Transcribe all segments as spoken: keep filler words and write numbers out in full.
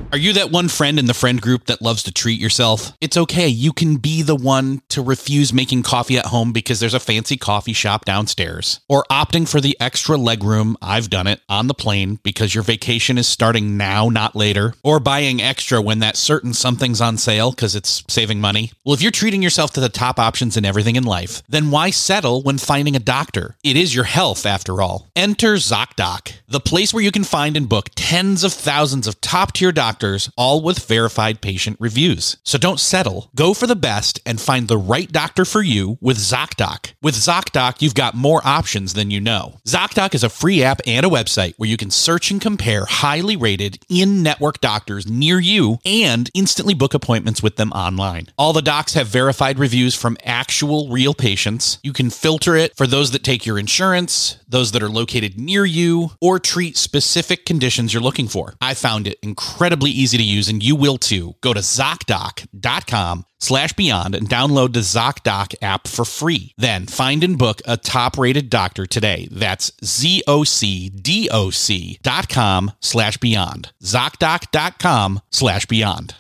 Are you that one friend in the friend group that loves to treat yourself? It's okay. You can be the one to refuse making coffee at home because there's a fancy coffee shop downstairs. Or opting for the extra legroom, I've done it, on the plane because your vacation is starting now, not later. Or buying extra when that certain something's on sale because it's saving money. Well, if you're treating yourself to the top options in everything in life, then why settle when finding a doctor? It is your health, after all. Enter ZocDoc, the place where you can find and book tens of thousands of top-tier doctors, all with verified patient reviews. So don't settle. Go for the best and find the right doctor for you with ZocDoc. With ZocDoc, you've got more options than you know. ZocDoc is a free app and a website where you can search and compare highly rated in-network doctors near you and instantly book appointments with them online. All the docs have verified reviews from actual real patients. You can filter it for those that take your insurance, those that are located near you, or treat specific conditions you're looking for. I found it incredibly easy to use, and you will too. Go to ZocDoc.com slash beyond and download the ZocDoc app for free. Then find and book a top-rated doctor today. That's Z-O-C-D-O-C dot com slash beyond. ZocDoc.com slash beyond.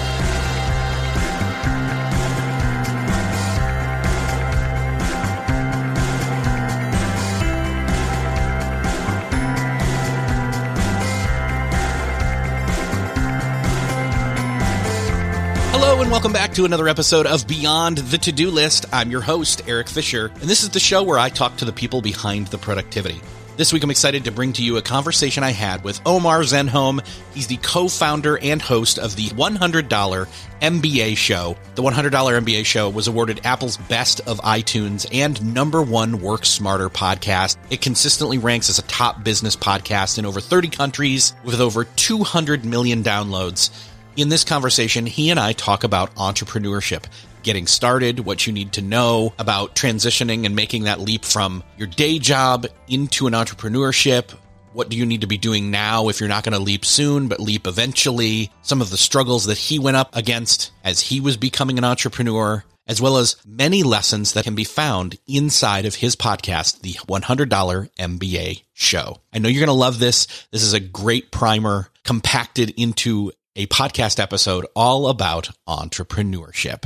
Hello and welcome back to another episode of Beyond the To-Do List. I'm your host, Eric Fisher, and this is the show where I talk to the people behind the productivity. This week I'm excited to bring to you a conversation I had with Omar Zenhom. He's the co-founder and host of the one hundred dollar M B A Show. The one hundred dollar M B A Show was awarded Apple's Best of iTunes and number one Work Smarter podcast. It consistently ranks as a top business podcast in over thirty countries with over two hundred million downloads. In this conversation, he and I talk about entrepreneurship, getting started, what you need to know about transitioning and making that leap from your day job into an entrepreneurship. What do you need to be doing now if you're not going to leap soon, but leap eventually? Some of the struggles that he went up against as he was becoming an entrepreneur, as well as many lessons that can be found inside of his podcast, the one hundred dollar M B A Show. I know you're going to love this. This is a great primer compacted into a podcast episode all about entrepreneurship.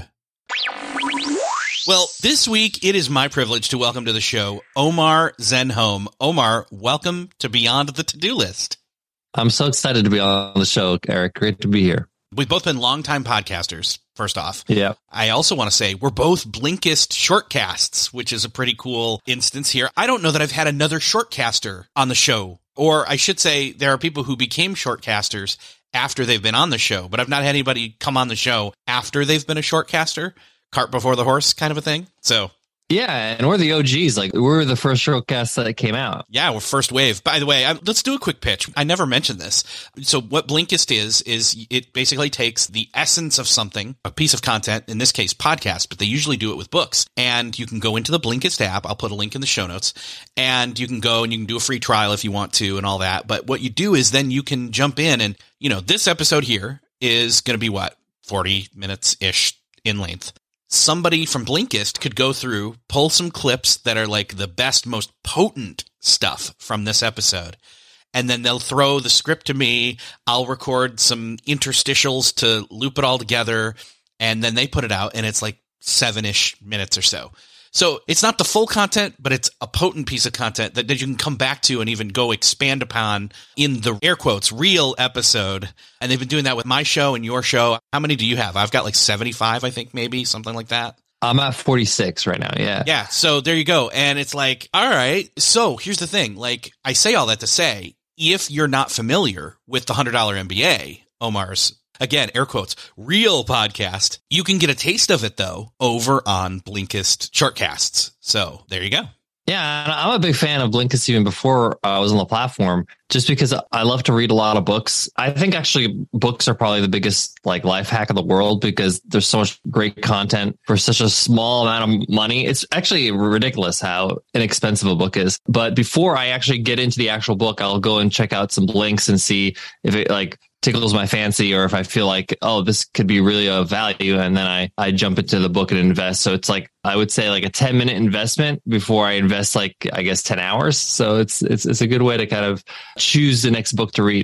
Well, this week, it is my privilege to welcome to the show Omar Zenhom. Omar, welcome to Beyond the To-Do List. I'm so excited to be on the show, Eric. Great to be here. We've both been longtime podcasters, first off. Yeah. I also want to say we're both Blinkist shortcasts, which is a pretty cool instance here. I don't know that I've had another shortcaster on the show, or I should say there are people who became shortcasters after they've been on the show, but I've not had anybody come on the show after they've been a shortcaster, cart before the horse kind of a thing. So yeah, and we're the O Gs. Like, we're the first shortcast that came out. Yeah, we're first wave. By the way, I, let's do a quick pitch. I never mentioned this. So what Blinkist is, is it basically takes the essence of something, a piece of content, in this case, podcast, but they usually do it with books. And you can go into the Blinkist app. I'll put a link in the show notes. And you can go and you can do a free trial if you want to and all that. But what you do is then you can jump in and, you know, this episode here is going to be what, forty minutes-ish in length. Somebody from Blinkist could go through, pull some clips that are like the best, most potent stuff from this episode. And then they'll throw the script to me. I'll record some interstitials to loop it all together. And then they put it out and it's like seven-ish minutes or so. So it's not the full content, but it's a potent piece of content that, that you can come back to and even go expand upon in the air quotes real episode. And they've been doing that with my show and your show. How many do you have? I've got like seventy-five, I think, maybe something like that. I'm at forty-six right now. Yeah. Yeah. So there you go. And it's like, all right. So here's the thing. Like, I say all that to say, if you're not familiar with the one hundred dollar M B A, Omar's, again, air quotes, real podcast, you can get a taste of it, though, over on Blinkist Shortcasts. So there you go. Yeah, and I'm a big fan of Blinkist even before I was on the platform, just because I love to read a lot of books. I think actually books are probably the biggest like life hack of the world because there's so much great content for such a small amount of money. It's actually ridiculous how inexpensive a book is. But before I actually get into the actual book, I'll go and check out some links and see if it like tickles my fancy or if I feel like, oh, this could be really of value. And then I, I jump into the book and invest. So it's like, I would say like a ten minute investment before I invest like, I guess, ten hours. So it's, it's, it's a good way to kind of choose the next book to read.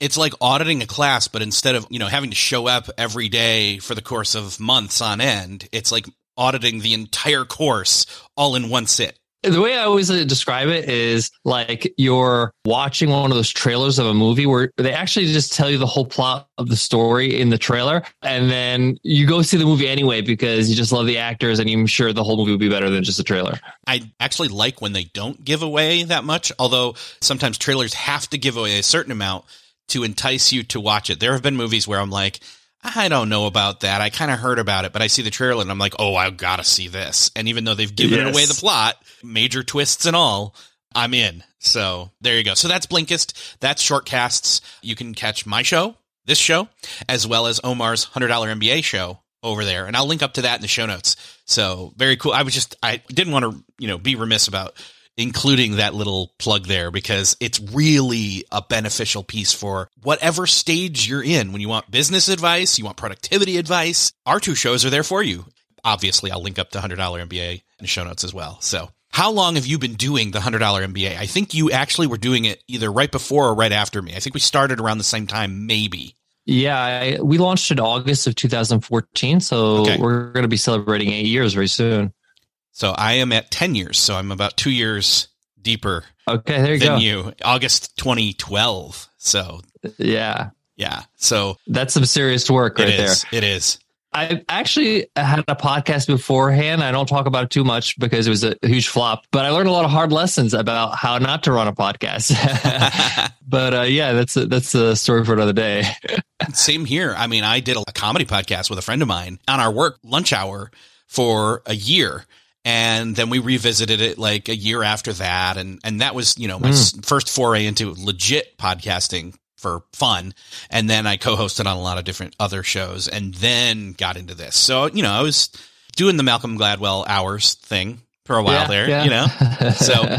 It's like auditing a class, but instead of, you know, having to show up every day for the course of months on end, it's like auditing the entire course all in one sit. The way I always describe it is like you're watching one of those trailers of a movie where they actually just tell you the whole plot of the story in the trailer. And then you go see the movie anyway because you just love the actors and you're sure the whole movie will be better than just a trailer. I actually like when they don't give away that much, although sometimes trailers have to give away a certain amount to entice you to watch it. There have been movies where I'm like, I don't know about that. I kind of heard about it, but I see the trailer and I'm like, oh, I've got to see this. And even though they've given yes. away the plot, major twists and all, I'm in. So there you go. So that's Blinkist. That's Shortcasts. You can catch my show, this show, as well as Omar's one hundred dollar M B A show over there. And I'll link up to that in the show notes. So very cool. I was just, I didn't want to, you know, be remiss about including that little plug there because it's really a beneficial piece for whatever stage you're in. When you want business advice, you want productivity advice, our two shows are there for you. Obviously, I'll link up the one hundred dollar M B A in the show notes as well. So how long have you been doing the one hundred dollar M B A? I think you actually were doing it either right before or right after me. I think we started around the same time, maybe. Yeah, I, we launched in August of two thousand fourteen. So okay. We're going to be celebrating eight years very soon. So I am at ten years. So I'm about two years deeper. Okay, there you than go. you. August twenty twelve. So yeah, yeah. So that's some serious work right it is, there. It is. I actually had a podcast beforehand. I don't talk about it too much because it was a huge flop, but I learned a lot of hard lessons about how not to run a podcast. But uh, yeah, that's a, that's a story for another day. Same here. I mean, I did a comedy podcast with a friend of mine on our work lunch hour for a year. And then we revisited it like a year after that. And, and that was, you know, my mm. first foray into legit podcasting for fun. And then I co-hosted on a lot of different other shows and then got into this. So, you know, I was doing the Malcolm Gladwell hours thing for a while yeah, there, yeah. you know? So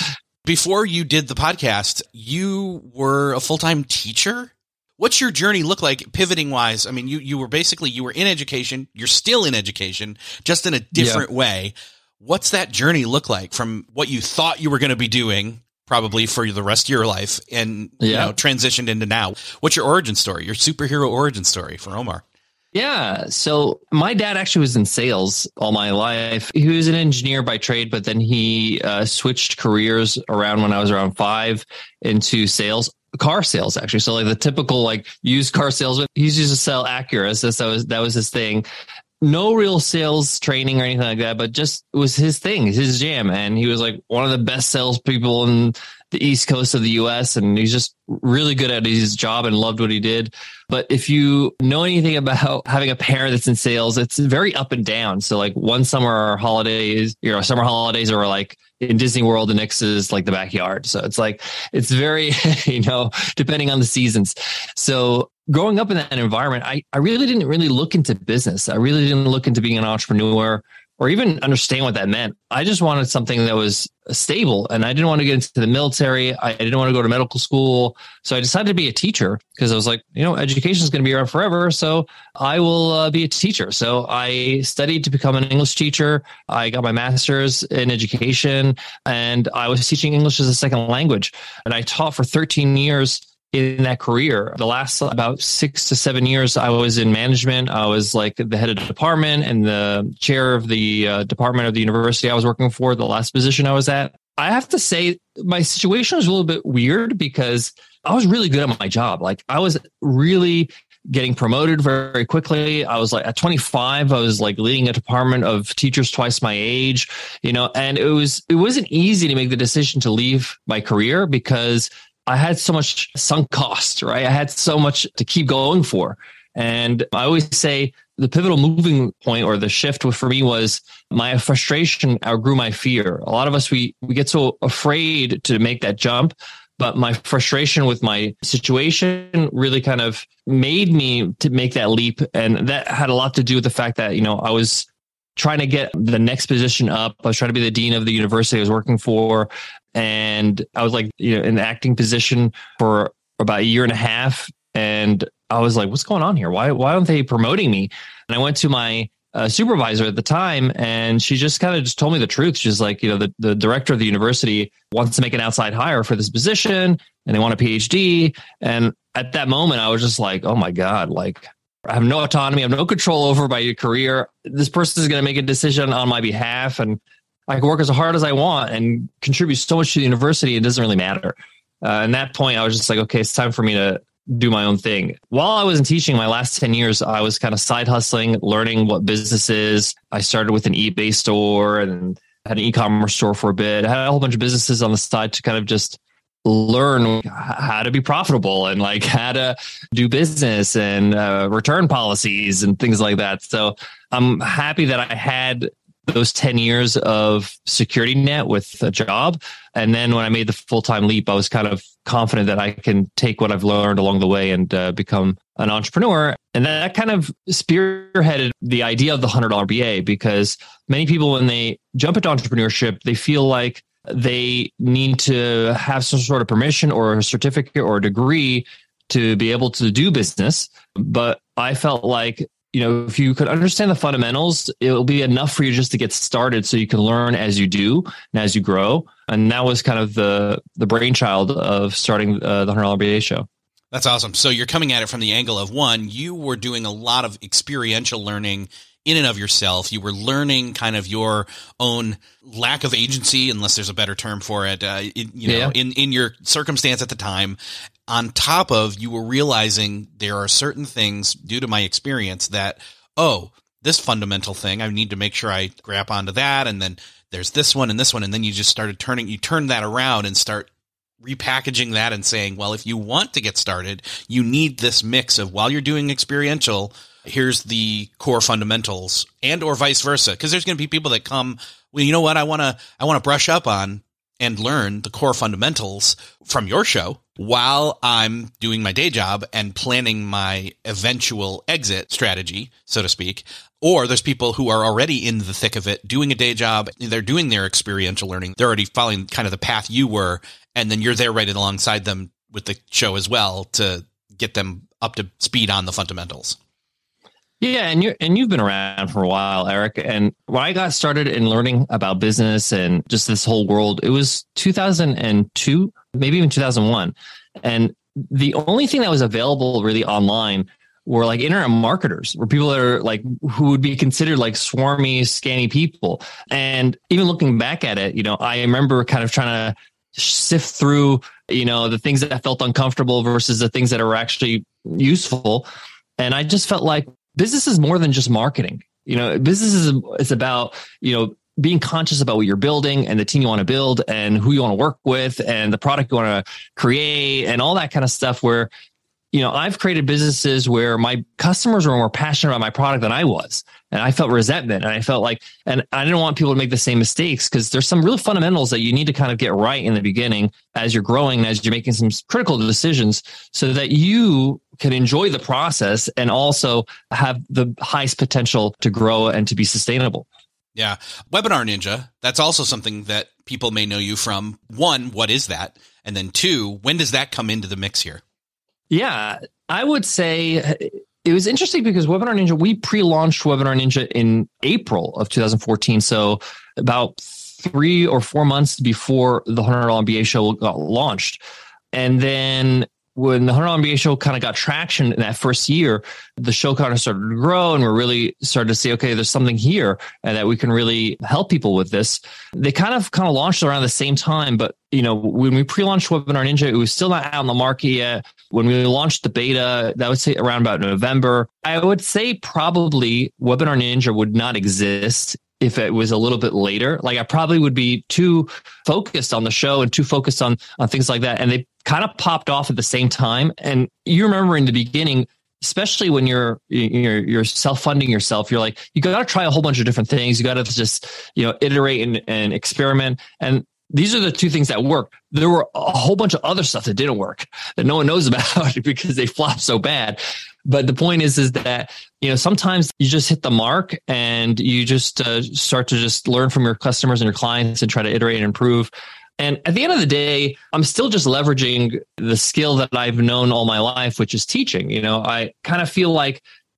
before you did the podcast, you were a full-time teacher. What's your journey look like pivoting wise? I mean, you, you were basically, you were in education. You're still in education, just in a different yeah. way. What's that journey look like from what you thought you were going to be doing probably for the rest of your life and, yeah. you know, transitioned into now? What's your origin story, your superhero origin story for Omar? Yeah. So my dad actually was in sales all my life. He was an engineer by trade, but then he uh, switched careers around when I was around five into sales. Car sales, actually. So like the typical like used car salesman, he used to sell Acura. So that was, that was his thing. No real sales training or anything like that, but just it was his thing, his jam. And he was like one of the best salespeople in the East Coast of the U S. And he's just really good at his job and loved what he did. But if you know anything about having a parent that's in sales, it's very up and down. So like one summer holidays, you know, summer holidays are like in Disney World, the next is like the backyard. So it's like, it's very, you know, depending on the seasons. So growing up in that environment, I, I really didn't really look into business. I really didn't look into being an entrepreneur or even understand what that meant. I just wanted something that was stable, and I didn't want to get into the military. I didn't want to go to medical school. So I decided to be a teacher because I was like, you know, education is going to be around forever. So I will uh, be a teacher. So I studied to become an English teacher. I got my master's in education, and I was teaching English as a second language. And I taught for thirteen years in that career. The last about six to seven years, I was in management. I was like the head of the department and the chair of the uh, department of the university I was working for, the last position I was at. I have to say my situation was a little bit weird because I was really good at my job. Like I was really getting promoted very quickly. I was like at twenty-five, I was like leading a department of teachers twice my age, you know, and it was, it wasn't easy to make the decision to leave my career because I had so much sunk cost, right? I had so much to keep going for. And I always say the pivotal moving point or the shift for me was my frustration outgrew my fear. A lot of us, we, we get so afraid to make that jump, but my frustration with my situation really kind of made me to make that leap. And that had a lot to do with the fact that, you know, I was trying to get the next position up. I was trying to be the dean of the university I was working for. And I was like, you know, in the acting position for about a year and a half. And I was like, what's going on here? Why, why aren't they promoting me? And I went to my uh, supervisor at the time. And she just kind of just told me the truth. She's like, you know, the, the director of the university wants to make an outside hire for this position and they want a PhD. And at that moment, I was just like, oh my God, like I have no autonomy. I have no control over my career. This person is going to make a decision on my behalf. And I can work as hard as I want and contribute so much to the university. It doesn't really matter. Uh, and that point, I was just like, okay, it's time for me to do my own thing. While I was in teaching my last ten years, I was kind of side hustling, learning what business is. I started with an eBay store and had an e-commerce store for a bit. I had a whole bunch of businesses on the side to kind of just learn how to be profitable and like how to do business and uh, return policies and things like that. So I'm happy that I had those ten years of security net with a job. And then when I made the full-time leap, I was kind of confident that I can take what I've learned along the way and uh, become an entrepreneur. And that kind of spearheaded the idea of the one hundred dollar B A, because many people, when they jump into entrepreneurship, they feel like they need to have some sort of permission or a certificate or a degree to be able to do business. But I felt like, you know, if you could understand the fundamentals, it'll be enough for you just to get started so you can learn as you do and as you grow. And that was kind of the the brainchild of starting uh, the one hundred dollar B A show. That's awesome. So you're coming at it from the angle of, one, you were doing a lot of experiential learning in and of yourself. You were learning kind of your own lack of agency, unless there's a better term for it, uh, in, you know, yeah. in, in your circumstance at the time. On top of, you were realizing there are certain things due to my experience that, oh, this fundamental thing, I need to make sure I grab onto that. And then there's this one and this one. And then you just started turning, you turn that around and start repackaging that and saying, well, if you want to get started, you need this mix of, while you're doing experiential, here's the core fundamentals, and or vice versa. Because there's going to be people that come, well, you know what, I want to, I want to brush up on and learn the core fundamentals from your show while I'm doing my day job and planning my eventual exit strategy, so to speak. Or there's people who are already in the thick of it, doing a day job. They're doing their experiential learning. They're already following kind of the path you were. And then you're there right alongside them with the show as well to get them up to speed on the fundamentals. Yeah, and you and you've been around for a while, Eric. And when I got started in learning about business and just this whole world, it was two thousand two, maybe even two thousand one. And the only thing that was available really online were like internet marketers, were people that are like, who would be considered like swarmy, scanny people. And even looking back at it, you know, I remember kind of trying to sift through, you know, the things that felt uncomfortable versus the things that are actually useful. And I just felt like business is more than just marketing. You know, business is it's about, you know, being conscious about what you're building and the team you want to build and who you want to work with and the product you want to create and all that kind of stuff. Where, you know, I've created businesses where my customers were more passionate about my product than I was. And I felt resentment and I felt like, and I didn't want people to make the same mistakes, because there's some real fundamentals that you need to kind of get right in the beginning as you're growing and as you're making some critical decisions so that you can enjoy the process and also have the highest potential to grow and to be sustainable. Yeah. Webinar Ninja, that's also something that people may know you from. One, what is that? And then two, when does that come into the mix here? Yeah, I would say it was interesting because Webinar Ninja, we pre-launched Webinar Ninja in April of two thousand fourteen. So about three or four months before the one hundred dollar M B A show got launched. And then when the one hundred dollar M B A show kind of got traction in that first year, the show kind of started to grow and we're really started to say, okay, there's something here and that we can really help people with this. They kind of kind of launched around the same time, but you know, when we pre-launched Webinar Ninja, it was still not out in the market yet. When we launched the beta, that would say around about November. I would say probably Webinar Ninja would not exist if it was a little bit later. Like I probably would be too focused on the show and too focused on, on things like that. And they kind of popped off at the same time. And you remember in the beginning, especially when you're, you're, you're self-funding yourself, you're like, you got to try a whole bunch of different things. You got to just, you know, iterate and, and experiment. And these are the two things that work. There were a whole bunch of other stuff that didn't work that no one knows about because they flopped so bad. But the point is, is that, you know, sometimes you just hit the mark and you just uh, start to just learn from your customers and your clients and try to iterate and improve. And at the end of the day, I'm still just leveraging the skill that I've known all my life, which is teaching. You know, I kind of feel like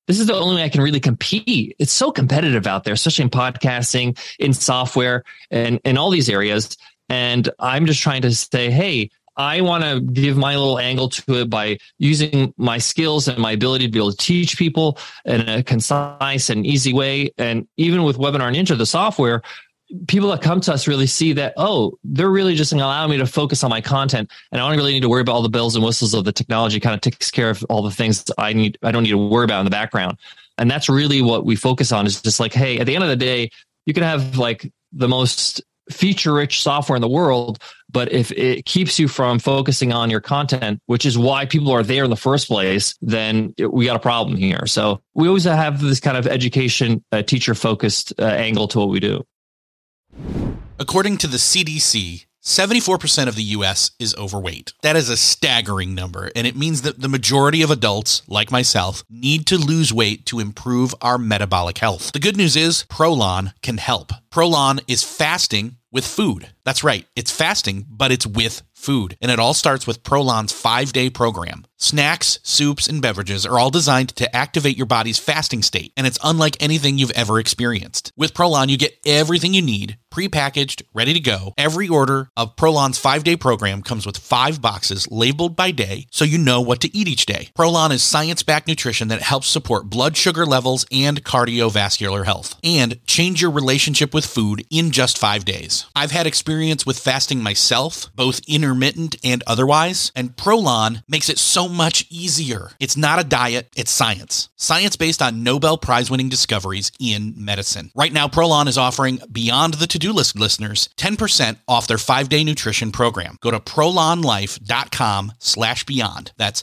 this is the only way I can really compete. It's so competitive out there, especially in podcasting, in software, and in all these areas. And I'm just trying to say, hey, I want to give my little angle to it by using my skills and my ability to be able to teach people in a concise and easy way. And even with Webinar Ninja, the software, people that come to us really see that, oh, they're really just allowing me to focus on my content. And I don't really need to worry about all the bells and whistles of the technology. Kind of takes care of all the things I need. I don't need to worry about in the background. And that's really what we focus on, is just like, hey, at the end of the day, you can have like the most feature-rich software in the world, but if it keeps you from focusing on your content, which is why people are there in the first place, then it, we got a problem here. So we always have this kind of education, uh, teacher-focused uh, angle to what we do. According to the C D C, seventy-four percent of the U S is overweight. That is a staggering number, and it means that the majority of adults, like myself, need to lose weight to improve our metabolic health. The good news is Prolon can help. Prolon is fasting with food. That's right, it's fasting, but it's with food. And it all starts with Prolon's five-day program. Snacks, soups, and beverages are all designed to activate your body's fasting state, and it's unlike anything you've ever experienced. With Prolon, you get everything you need, prepackaged, ready to go. Every order of Prolon's five-day program comes with five boxes labeled by day, so you know what to eat each day. Prolon is science-backed nutrition that helps support blood sugar levels and cardiovascular health, and change your relationship with food in just five days. I've had experience with fasting myself, both intermittent and otherwise, and Prolon makes it so much easier. It's not a diet, it's science. Science based on Nobel Prize-winning discoveries in medicine. Right now, Prolon is offering Beyond the To-Do List listeners ten percent off their five-day nutrition program. Go to prolonlife.com slash beyond. That's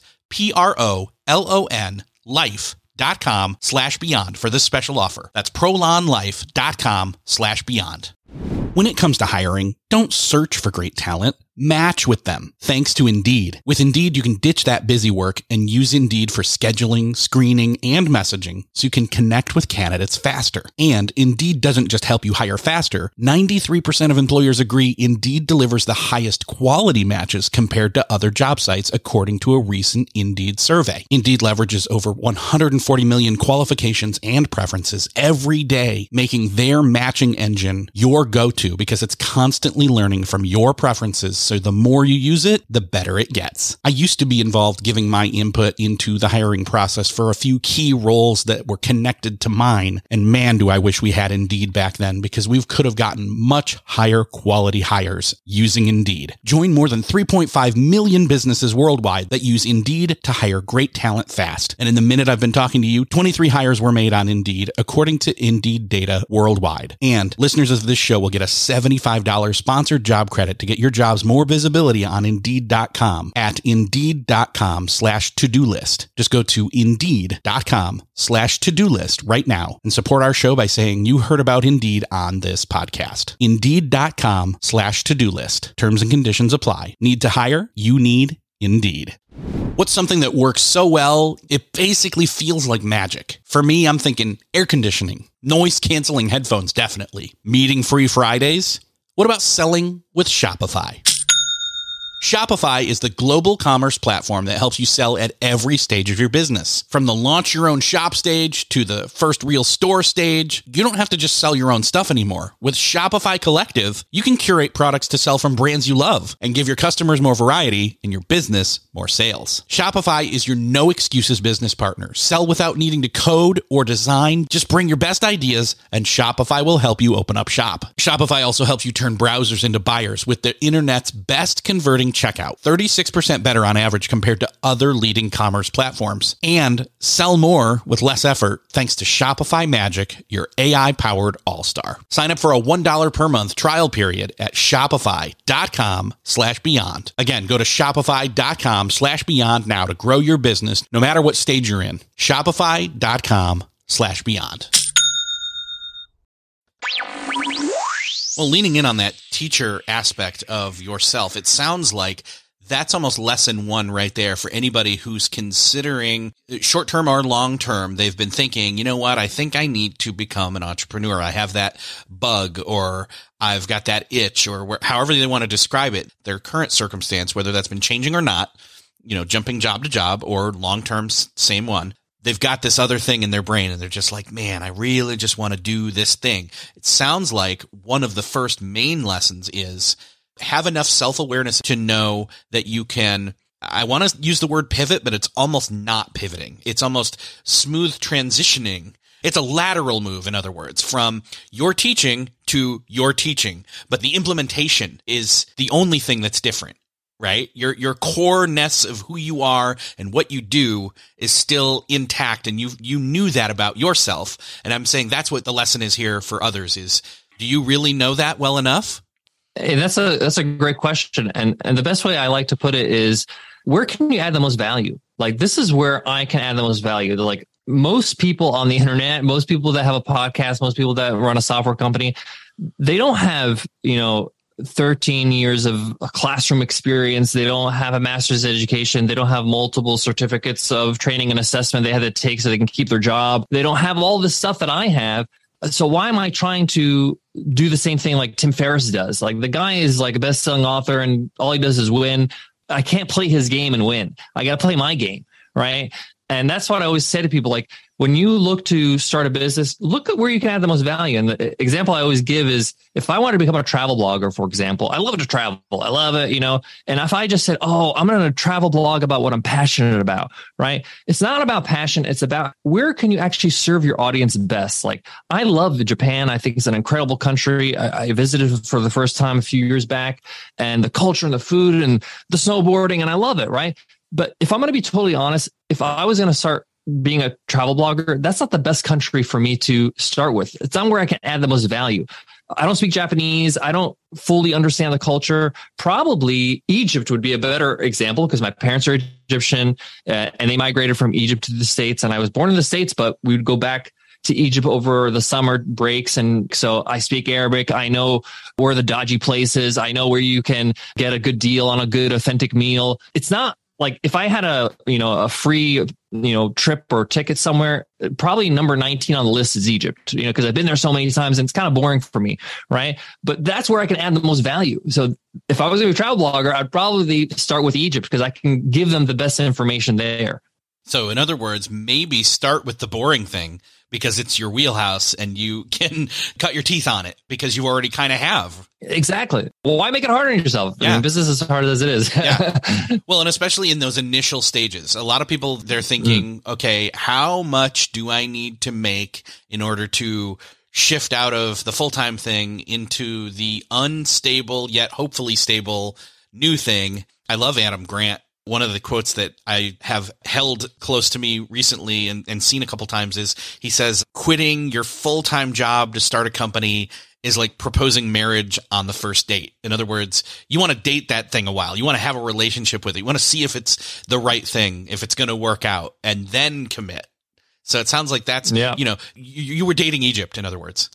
P-R-O-L-O-N life.com slash beyond for this special offer. That's prolonlife.com slash beyond. When it comes to hiring, don't search for great talent. Match with them, thanks to Indeed. With Indeed, you can ditch that busy work and use Indeed for scheduling, screening, and messaging so you can connect with candidates faster. And Indeed doesn't just help you hire faster. ninety-three percent of employers agree Indeed delivers the highest quality matches compared to other job sites, according to a recent Indeed survey. Indeed leverages over one hundred forty million qualifications and preferences every day, making their matching engine your go-to because it's constantly learning from your preferences. So the more you use it, the better it gets. I used to be involved giving my input into the hiring process for a few key roles that were connected to mine. And man, do I wish we had Indeed back then, because we could have gotten much higher quality hires using Indeed. Join more than three point five million businesses worldwide that use Indeed to hire great talent fast. And in the minute I've been talking to you, twenty-three hires were made on Indeed, according to Indeed data worldwide. And listeners of this show will get a seventy-five dollars sponsored job credit to get your jobs more More visibility on Indeed dot com at Indeed.com slash to-do list. Just go to Indeed.com slash to-do list right now and support our show by saying you heard about Indeed on this podcast. Indeed.com slash to-do list. Terms and conditions apply. Need to hire? You need Indeed. What's something that works so well, it basically feels like magic? For me, I'm thinking air conditioning, noise canceling headphones, definitely. Meeting-free Fridays? What about selling with Shopify? Shopify is the global commerce platform that helps you sell at every stage of your business. From the launch your own shop stage to the first real store stage, you don't have to just sell your own stuff anymore. With Shopify Collective, you can curate products to sell from brands you love and give your customers more variety and your business more sales. Shopify is your no excuses business partner. Sell without needing to code or design. Just bring your best ideas and Shopify will help you open up shop. Shopify also helps you turn browsers into buyers with the internet's best converting checkout, thirty-six percent better on average compared to other leading commerce platforms. And sell more with less effort thanks to Shopify Magic, your A I-powered all-star. Sign up for a one dollar per month trial period at shopify.com slash beyond. Again, go to shopify.com slash beyond now to grow your business no matter what stage you're in. Shopify.com slash beyond. Well, leaning in on that teacher aspect of yourself, it sounds like that's almost lesson one right there for anybody who's considering short-term or long-term. They've been thinking, you know what, I think I need to become an entrepreneur. I have that bug, or I've got that itch, or where, however they want to describe it, their current circumstance, whether that's been changing or not, you know, jumping job to job or long-term, same one. they've got this other thing in their brain and they're just like, man, I really just want to do this thing. It sounds like one of the first main lessons is have enough self-awareness to know that you can, I want to use the word pivot, but it's almost not pivoting. It's almost smooth transitioning. It's a lateral move, in other words, from your teaching to your teaching. But the implementation is the only thing that's different. Right? Your, your core-ness of who you are and what you do is still intact. And you, you knew that about yourself. And I'm saying that's what the lesson is here for others is, do you really know that well enough? Hey, that's a, that's a great question. And, and the best way I like to put it is, where can you add the most value? Like, this is where I can add the most value. They're like, most people on the internet, most people that have a podcast, most people that run a software company, they don't have, you know, thirteen years of classroom experience. They don't have a master's education. They don't have multiple certificates of training and assessment they have to take so they can keep their job. They don't have all this stuff that I have. So why am I trying to do the same thing like Tim Ferriss does? Like, the guy is like a best-selling author and all he does is win. I can't play his game and win. I got to play my game, right? And that's what I always say to people. Like, when you look to start a business, look at where you can add the most value. And the example I always give is, if I wanted to become a travel blogger, for example, I love to travel. I love it, you know, and if I just said, oh, I'm going to travel blog about what I'm passionate about, right? It's not about passion. It's about where can you actually serve your audience best? Like, I love Japan. I think it's an incredible country. I, I visited for the first time a few years back, and the culture and the food and the snowboarding, and I love it, right? But if I'm going to be totally honest, if I was going to start being a travel blogger, that's not the best country for me to start with. It's not where I can add the most value. I don't speak Japanese. I don't fully understand the culture. Probably Egypt would be a better example because my parents are Egyptian uh, and they migrated from Egypt to the States. And I was born in the States, but we would go back to Egypt over the summer breaks. And so I speak Arabic. I know where the dodgy place is. I know where you can get a good deal on a good, authentic meal. It's not like if I had a, you know, a free, you know, trip or ticket somewhere, probably number nineteen on the list is Egypt, you know, because I've been there so many times and it's kind of boring for me. Right. But that's where I can add the most value. So if I was a travel blogger, I'd probably start with Egypt because I can give them the best information there. So in other words, maybe start with the boring thing because it's your wheelhouse and you can cut your teeth on it because you already kind of have. Exactly. Well, why make it harder on yourself? Yeah. I mean, business is as hard as it is. Yeah. Well, and especially in those initial stages, a lot of people, they're thinking, mm. okay, how much do I need to make in order to shift out of the full-time thing into the unstable yet hopefully stable new thing? I love Adam Grant. One of the quotes that I have held close to me recently and, and seen a couple times is he says, quitting your full-time job to start a company is like proposing marriage on the first date. In other words, you want to date that thing a while. You want to have a relationship with it. You want to see if it's the right thing, if it's going to work out, and then commit. So it sounds like that's, yeah. you know, you, you were dating Egypt, in other words.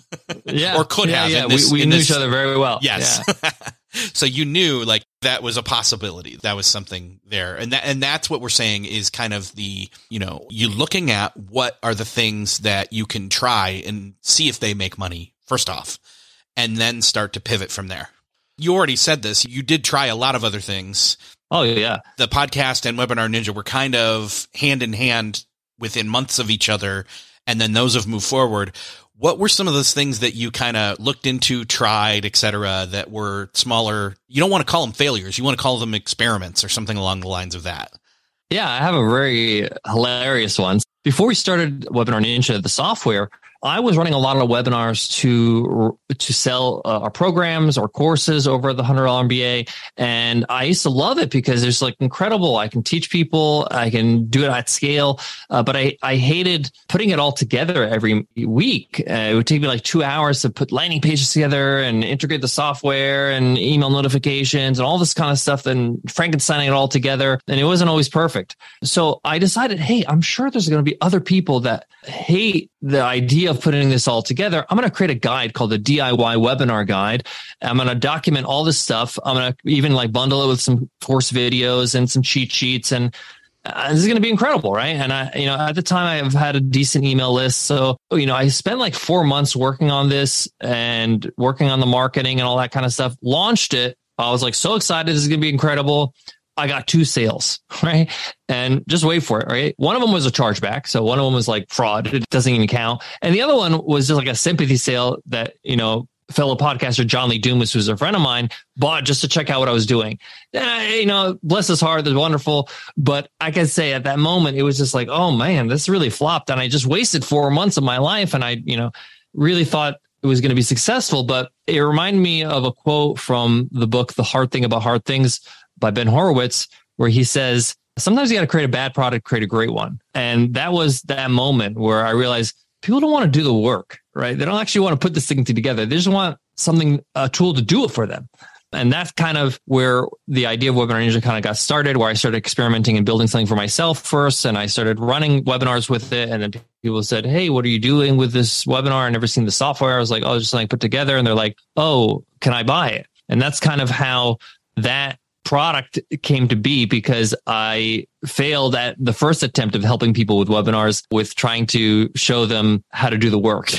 Yeah. Or could yeah, have. Yeah, in this, we we in knew this, each other very well. Yes. Yeah. So you knew like that was a possibility. That was something there. And that, and that's what we're saying is kind of the, you know, you looking at what are the things that you can try and see if they make money first off, and then start to pivot from there. You already said this. You did try a lot of other things. Oh, yeah. The podcast and Webinar Ninja were kind of hand in hand within months of each other, and then those have moved forward. What were some of those things that you kind of looked into, tried, et cetera, that were smaller? You don't want to call them failures. You want to call them experiments or something along the lines of that. Yeah, I have a very hilarious one. Before we started Webinar Ninja, the software, I was running a lot of webinars to to sell uh, our programs or courses over the one hundred dollar M B A. And I used to love it because it's like incredible. I can teach people. I can do it at scale. Uh, but I, I hated putting it all together every week. Uh, it would take me like two hours to put landing pages together and integrate the software and email notifications and all this kind of stuff and Frankensteining it all together. And it wasn't always perfect. So I decided, hey, I'm sure there's going to be other people that hate the idea of putting this all together. I'm going to create a guide called the D I Y Webinar Guide. I'm going to document all this stuff. I'm going to even like bundle it with some course videos and some cheat sheets. And uh, this is going to be incredible, right? And I, you know, at the time I've had a decent email list. So, you know, I spent like four months working on this and working on the marketing and all that kind of stuff. Launched it. I was like so excited. This is going to be incredible. I got two sales, right? And just wait for it, right? One of them was a chargeback. So one of them was like fraud. It doesn't even count. And the other one was just like a sympathy sale that, you know, fellow podcaster John Lee Dumas, who's a friend of mine, bought just to check out what I was doing. And I, you know, bless his heart, that's wonderful. But I can say at that moment, it was just like, oh man, this really flopped. And I just wasted four months of my life. And I, you know, really thought it was going to be successful. But it reminded me of a quote from the book, The Hard Thing About Hard Things by Ben Horowitz, where he says, sometimes you got to create a bad product, create a great one. And that was that moment where I realized people don't want to do the work, right? They don't actually want to put this thing together. They just want something, a tool to do it for them. And that's kind of where the idea of Webinar Ninja kind of got started, where I started experimenting and building something for myself first. And I started running webinars with it. And then people said, hey, what are you doing with this webinar? I've never seen the software. I was like, oh, just something put together. And they're like, oh, can I buy it? And that's kind of how that product came to be, because I failed at the first attempt of helping people with webinars with trying to show them how to do the work.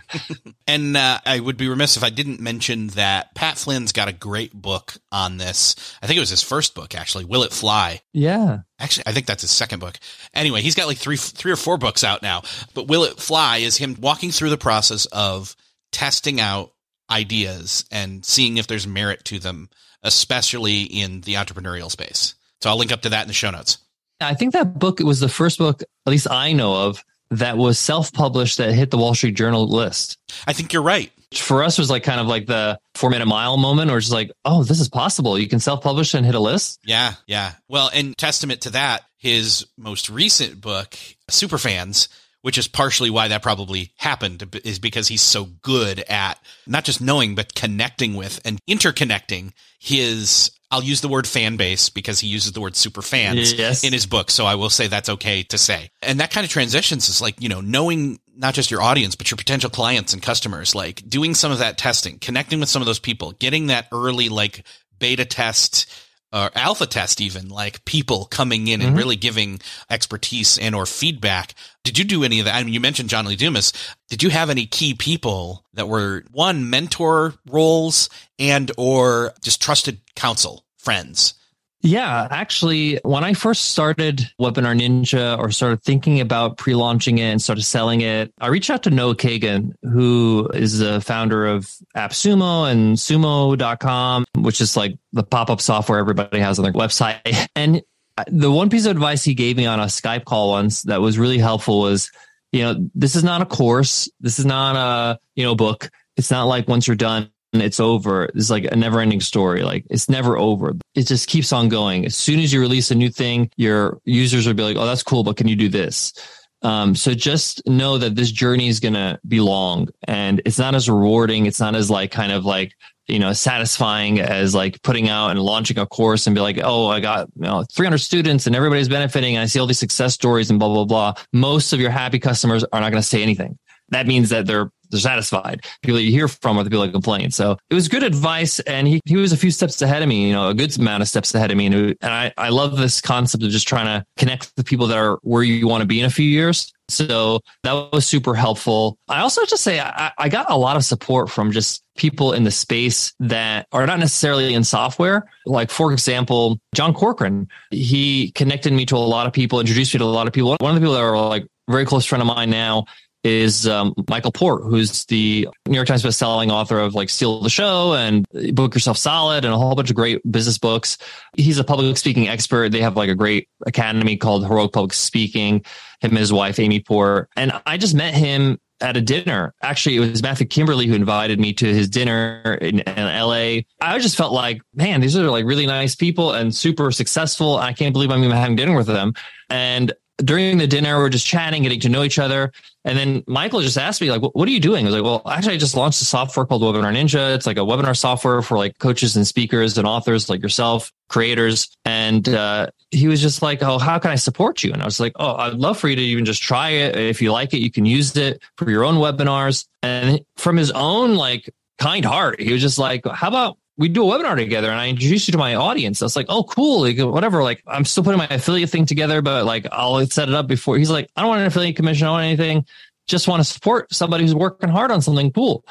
And uh, I would be remiss if I didn't mention that Pat Flynn's got a great book on this. I think it was his first book, actually, Will It Fly? Yeah. Actually, I think that's his second book. Anyway, he's got like three, three or four books out now. But Will It Fly is him walking through the process of testing out ideas and seeing if there's merit to them, especially in the entrepreneurial space. So I'll link up to that in the show notes. I think that book was the first book, at least I know of, that was self-published that hit the Wall Street Journal list. I think you're right. For us, it was like kind of like the four minute mile moment, or just like, oh, this is possible. You can self-publish and hit a list. Yeah, yeah. Well, and testament to that, his most recent book, Superfans, which is partially why that probably happened, is because he's so good at not just knowing, but connecting with and interconnecting his, I'll use the word fan base because he uses the word super fans yes. in his book. So I will say that's okay to say. And that kind of transitions is like, you know, knowing not just your audience, but your potential clients and customers, like doing some of that testing, connecting with some of those people, getting that early like beta test or alpha test, even like people coming in and mm-hmm. really giving expertise and or feedback. Did you do any of that? I mean, you mentioned John Lee Dumas. Did you have any key people that were one mentor roles and or just trusted counsel, friends? Yeah, actually, when I first started Webinar Ninja or started thinking about pre-launching it and started selling it, I reached out to Noah Kagan, who is the founder of AppSumo and sumo dot com, which is like the pop-up software everybody has on their website. And the one piece of advice he gave me on a Skype call once that was really helpful was, you know, this is not a course. This is not a, you know, book. It's not like once you're done, it's over. It's like a never ending story. Like it's never over. It just keeps on going. As soon as you release a new thing, your users will be like, oh, that's cool, but can you do this? Um, so just know that this journey is going to be long and it's not as rewarding. It's not as like kind of like, you know, satisfying as like putting out and launching a course and be like, oh, I got, you know, three hundred students and everybody's benefiting. And I see all these success stories and blah, blah, blah. Most of your happy customers are not going to say anything. That means that they're they're satisfied. People that you hear from are the people that complain. So it was good advice. And he, he was a few steps ahead of me, you know, a good amount of steps ahead of me. And, and I, I love this concept of just trying to connect with people that are where you want to be in a few years. So that was super helpful. I also just say I, I got a lot of support from just people in the space that are not necessarily in software. Like, for example, John Corcoran, he connected me to a lot of people, introduced me to a lot of people. One of the people that are like a very close friend of mine now is um, Michael Port, who's the New York Times bestselling author of like Steal the Show and Book Yourself Solid and a whole bunch of great business books. He's a public speaking expert. They have like a great academy called Heroic Public Speaking, him and his wife, Amy Port. And I just met him at a dinner. Actually, it was Matthew Kimberly who invited me to his dinner in, in L A. I just felt like, man, these are like really nice people and super successful. I can't believe I'm even having dinner with them. And during the dinner, we we're just chatting, getting to know each other. And then Michael just asked me, like, what are you doing? I was like, well, actually, I just launched a software called Webinar Ninja. It's like a webinar software for like coaches and speakers and authors like yourself, creators. And uh, he was just like, oh, how can I support you? And I was like, oh, I'd love for you to even just try it. If you like it, you can use it for your own webinars. And from his own like kind heart, he was just like, how about we do a webinar together and I introduce you to my audience. I was like, oh, cool. Like, whatever. Like, I'm still putting my affiliate thing together, but like, I'll set it up before. He's like, I don't want an affiliate commission. I don't want anything. Just want to support somebody who's working hard on something cool.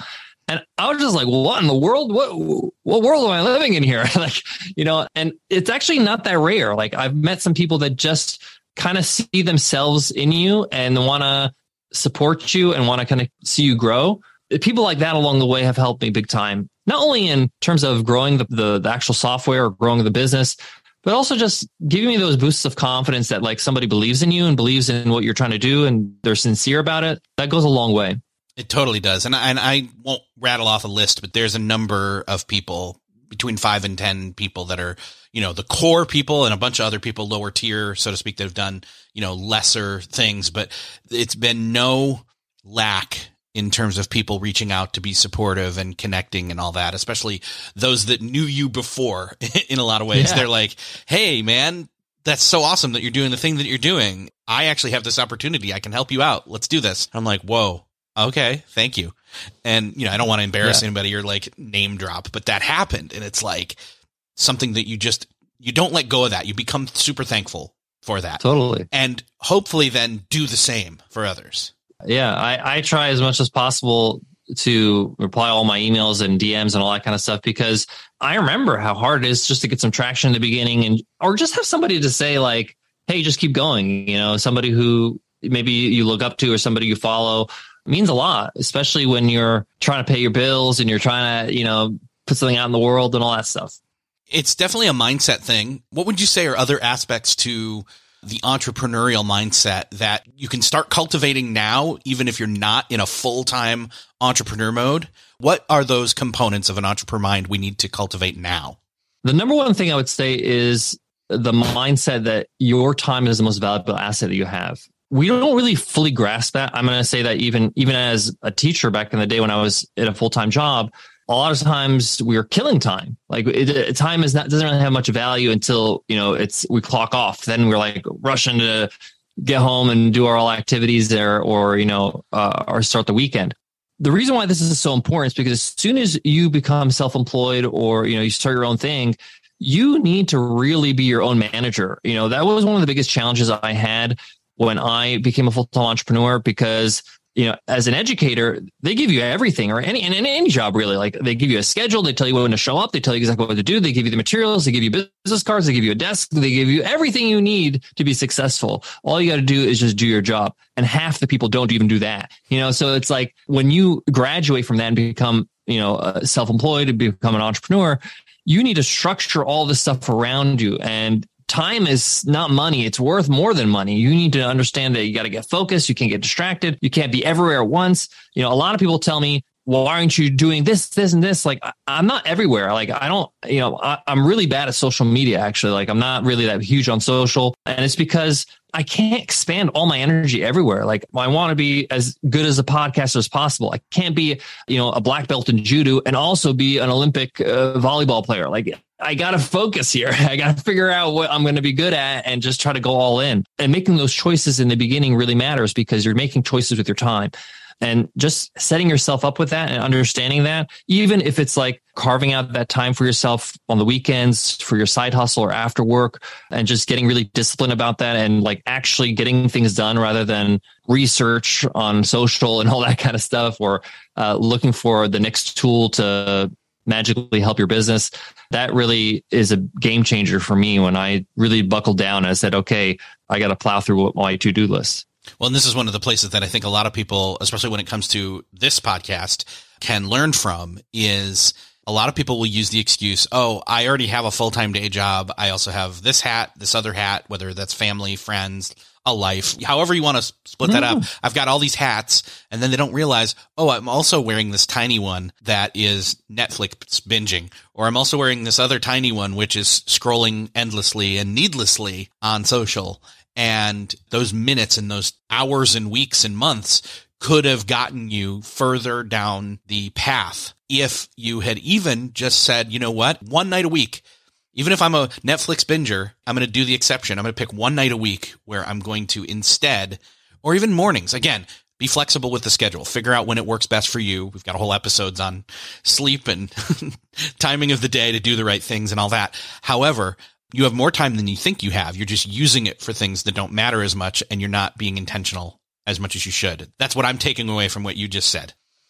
And I was just like, what in the world? What, what world am I living in here? Like, you know, and it's actually not that rare. Like I've met some people that just kind of see themselves in you and want to support you and want to kind of see you grow. People like that along the way have helped me big time, not only in terms of growing the, the, the actual software or growing the business, but also just giving me those boosts of confidence that like somebody believes in you and believes in what you're trying to do and they're sincere about it. That goes a long way. It totally does. And I, and I won't rattle off a list, but there's a number of people between five and ten people that are, you know, the core people and a bunch of other people, lower tier, so to speak, that have done, you know, lesser things, but it's been no lack in terms of people reaching out to be supportive and connecting and all that, especially those that knew you before in a lot of ways. Yeah. They're like, hey man, that's so awesome that you're doing the thing that you're doing. I actually have this opportunity. I can help you out. Let's do this. I'm like, whoa, okay, thank you. And, you know, I don't want to embarrass yeah. anybody or like name drop, but that happened. And it's like something that you just, you don't let go of that. You become super thankful for that. Totally. And hopefully then do the same for others. Yeah, I, I try as much as possible to reply all my emails and D Ms and all that kind of stuff, because I remember how hard it is just to get some traction in the beginning, and or just have somebody to say like, hey, just keep going. You know, somebody who maybe you look up to or somebody you follow means a lot, especially when you're trying to pay your bills and you're trying to, you know, put something out in the world and all that stuff. It's definitely a mindset thing. What would you say are other aspects to the entrepreneurial mindset that you can start cultivating now, even if you're not in a full-time entrepreneur mode? What are those components of an entrepreneur mind we need to cultivate now? The number one thing I would say is the mindset that your time is the most valuable asset that you have. We don't really fully grasp that. I'm going to say that even, even as a teacher back in the day when I was in a full-time job, a lot of times we are killing time. Like it, time is not, doesn't really have much value until, you know, it's, we clock off. Then we're like rushing to get home and do our all activities there, or, you know, uh, or start the weekend. The reason why this is so important is because as soon as you become self-employed or, you know, you start your own thing, you need to really be your own manager. You know, that was one of the biggest challenges I had when I became a full-time entrepreneur, because you know, as an educator, they give you everything, or any, in any job, really. Like they give you a schedule, they tell you when to show up, they tell you exactly what to do, they give you the materials, they give you business cards, they give you a desk, they give you everything you need to be successful. All you got to do is just do your job. And half the people don't even do that. You know, so it's like when you graduate from that and become, you know, uh, self-employed and become an entrepreneur, you need to structure all this stuff around you. And time is not money. It's worth more than money. You need to understand that you got to get focused. You can't get distracted. You can't be everywhere at once. You know, a lot of people tell me, well, why aren't you doing this, this, and this? Like, I'm not everywhere. Like, I don't, you know, I, I'm really bad at social media, actually. Like, I'm not really that huge on social. And it's because I can't expand all my energy everywhere. Like, I want to be as good as a podcaster as possible. I can't be, you know, a black belt in judo and also be an Olympic uh, volleyball player. Like, I got to focus here. I got to figure out what I'm going to be good at and just try to go all in. And making those choices in the beginning really matters, because you're making choices with your time. And just setting yourself up with that and understanding that, even if it's like carving out that time for yourself on the weekends for your side hustle or after work, and just getting really disciplined about that and like actually getting things done rather than research on social and all that kind of stuff, or uh, looking for the next tool to magically help your business. That really is a game changer for me when I really buckled down and I said, okay, I got to plow through my to-do list. Well, and this is one of the places that I think a lot of people, especially when it comes to this podcast, can learn from, is a lot of people will use the excuse, oh, I already have a full-time day job. I also have this hat, this other hat, whether that's family, friends, a life, however you want to split that up. I've got all these hats, and then they don't realize, oh, I'm also wearing this tiny one that is Netflix binging, or I'm also wearing this other tiny one, which is scrolling endlessly and needlessly on social. And those minutes and those hours and weeks and months could have gotten you further down the path if you had even just said, you know what, one night a week, even if I'm a Netflix binger, I'm going to do the exception. I'm going to pick one night a week where I'm going to instead, or even mornings, again, be flexible with the schedule. Figure out when it works best for you. We've got a whole episodes on sleep and timing of the day to do the right things and all that. However, you have more time than you think you have. You're just using it for things that don't matter as much, and you're not being intentional as much as you should. That's what I'm taking away from what you just said.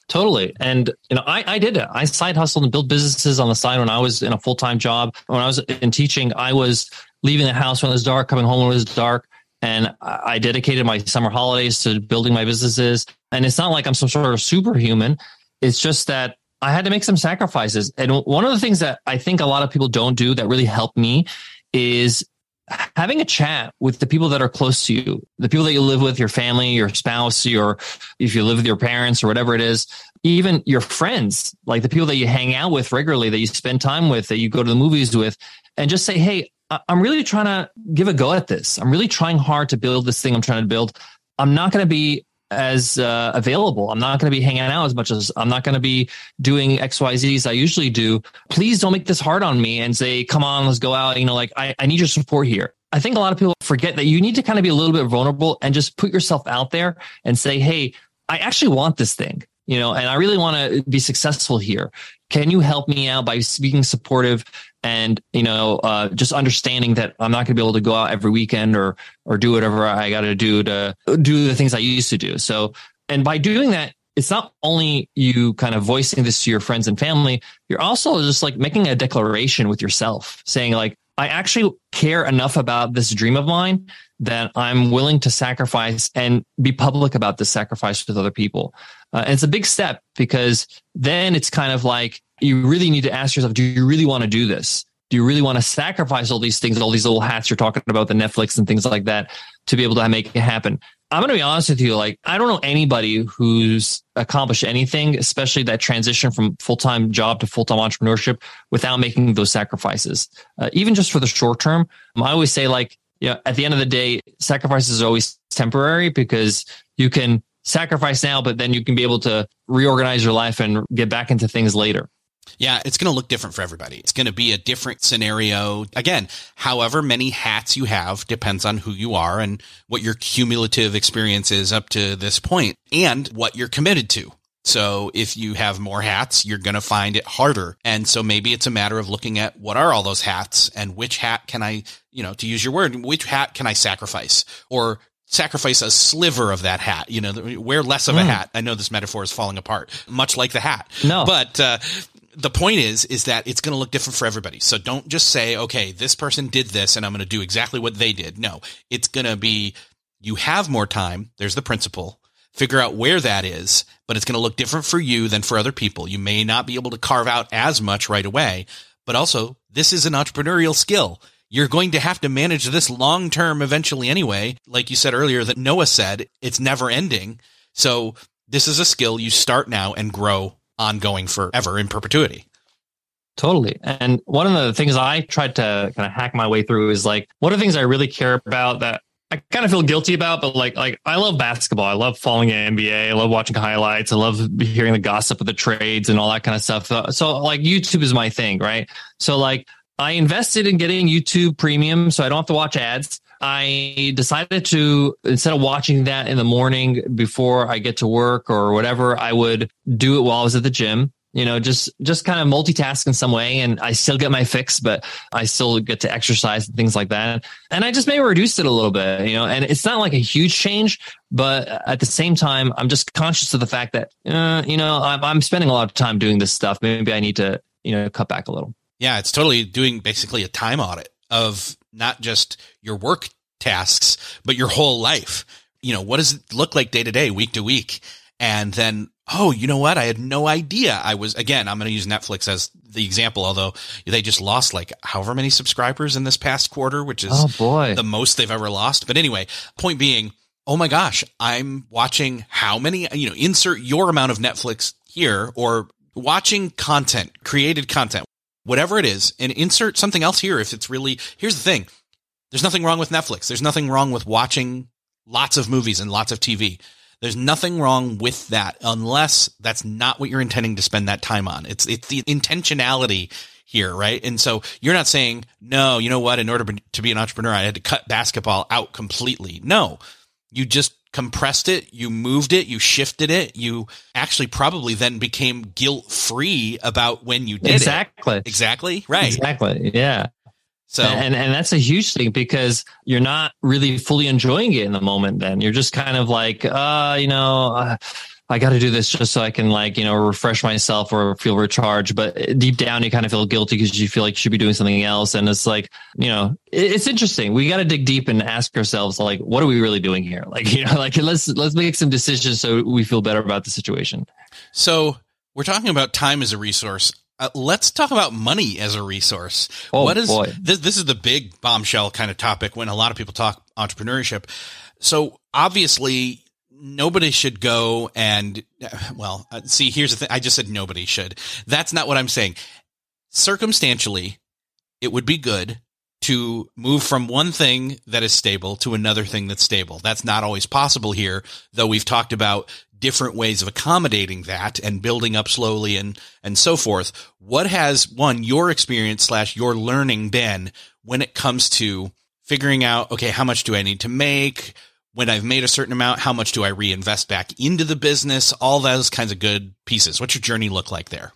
Totally. And, you know, I, I did it. I side hustled and built businesses on the side when I was in a full-time job. When I was in teaching, I was leaving the house when it was dark, coming home when it was dark. And I dedicated my summer holidays to building my businesses. And it's not like I'm some sort of superhuman. It's just that I had to make some sacrifices. And one of the things that I think a lot of people don't do that really helped me is having a chat with the people that are close to you, the people that you live with, your family, your spouse, your, if you live with your parents or whatever it is, even your friends, like the people that you hang out with regularly, that you spend time with, that you go to the movies with, and just say, hey, I'm really trying to give a go at this. I'm really trying hard to build this thing I'm trying to build. I'm not going to be as uh, available. I'm not going to be hanging out as much as I'm not going to be doing X, Y, Z as I usually do. Please don't make this hard on me and say, come on, let's go out. You know, like I, I need your support here. I think a lot of people forget that you need to kind of be a little bit vulnerable and just put yourself out there and say, hey, I actually want this thing, you know, and I really want to be successful here. Can you help me out by being supportive and, you know, uh, just understanding that I'm not going to be able to go out every weekend or or do whatever I got to do to do the things I used to do. So, and by doing that, it's not only you kind of voicing this to your friends and family, you're also just like making a declaration with yourself saying like, I actually care enough about this dream of mine that I'm willing to sacrifice and be public about this sacrifice with other people. Uh, and it's a big step because then it's kind of like you really need to ask yourself, do you really want to do this? Do you really want to sacrifice all these things, all these little hats you're talking about, the Netflix and things like that, to be able to make it happen? I'm going to be honest with you. Like, I don't know anybody who's accomplished anything, especially that transition from full-time job to full-time entrepreneurship without making those sacrifices. Uh, even just for the short term, I always say like, yeah, at the end of the day, sacrifices are always temporary because you can sacrifice now, but then you can be able to reorganize your life and get back into things later. Yeah, it's going to look different for everybody. It's going to be a different scenario. Again, however many hats you have depends on who you are and what your cumulative experience is up to this point and what you're committed to. So if you have more hats, you're going to find it harder. And so maybe it's a matter of looking at what are all those hats and which hat can I, you know, to use your word, which hat can I sacrifice or sacrifice a sliver of that hat, you know, wear less of mm. a hat. I know this metaphor is falling apart, much like the hat. No, but, uh, the point is, is that it's going to look different for everybody. So don't just say, okay, this person did this and I'm going to do exactly what they did. No, it's going to be, you have more time. There's the principle. Figure out where that is, but it's going to look different for you than for other people. You may not be able to carve out as much right away, but also this is an entrepreneurial skill. You're going to have to manage this long term eventually anyway. Like you said earlier, that Noah said, it's never ending. So this is a skill you start now and grow ongoing forever in perpetuity. Totally. And one of the things I tried to kind of hack my way through is like, what are the things I really care about that I kind of feel guilty about, but like, like I love basketball. I love following the N B A. I love watching highlights. I love hearing the gossip of the trades and all that kind of stuff. So like YouTube is my thing, right? So like I invested in getting YouTube Premium so I don't have to watch ads. I decided to, instead of watching that in the morning before I get to work or whatever, I would do it while I was at the gym, you know, just, just kind of multitask in some way. And I still get my fix, but I still get to exercise and things like that. And I just maybe reduced it a little bit, you know, and it's not like a huge change, but at the same time, I'm just conscious of the fact that, uh, you know, I'm, I'm spending a lot of time doing this stuff. Maybe I need to, you know, cut back a little. Yeah. It's totally doing basically a time audit of not just your work tasks, but your whole life. You know, what does it look like day to day, week to week? And then, oh, you know what? I had no idea I was, again, I'm going to use Netflix as the example, although they just lost like however many subscribers in this past quarter, which is oh boy. the most they've ever lost. But anyway, point being, oh my gosh, I'm watching how many, you know, insert your amount of Netflix here or watching content, created content, whatever it is, and insert something else here. If it's really, here's the thing. There's nothing wrong with Netflix. There's nothing wrong with watching lots of movies and lots of T V. There's nothing wrong with that unless that's not what you're intending to spend that time on. It's, it's the intentionality here, right? And so you're not saying, no, you know what? In order to be an entrepreneur, I had to cut basketball out completely. No, you just compressed it. You moved it. You shifted it. You actually probably then became guilt free about when you did exactly. it. Exactly. Right. Exactly. Yeah. So, and, and that's a huge thing because you're not really fully enjoying it in the moment. Then you're just kind of like, uh, you know, uh, I got to do this just so I can like, you know, refresh myself or feel recharged. But deep down, you kind of feel guilty because you feel like you should be doing something else. And it's like, you know, it's interesting. We got to dig deep and ask ourselves, like, what are we really doing here? Like, you know, like let's, let's make some decisions so we feel better about the situation. So we're talking about time as a resource. Uh, let's talk about money as a resource. Oh, what is boy. This, this is the big bombshell kind of topic when a lot of people talk entrepreneurship. So obviously, nobody should go and, well, uh, see, here's the thing. I just said nobody should. That's not what I'm saying. Circumstantially, it would be good to move from one thing that is stable to another thing that's stable. That's not always possible here, though we've talked about different ways of accommodating that and building up slowly and, and so forth. What has, one, your experience slash your learning been when it comes to figuring out, okay, how much do I need to make? When I've made a certain amount, how much do I reinvest back into the business? All those kinds of good pieces. What's your journey look like there?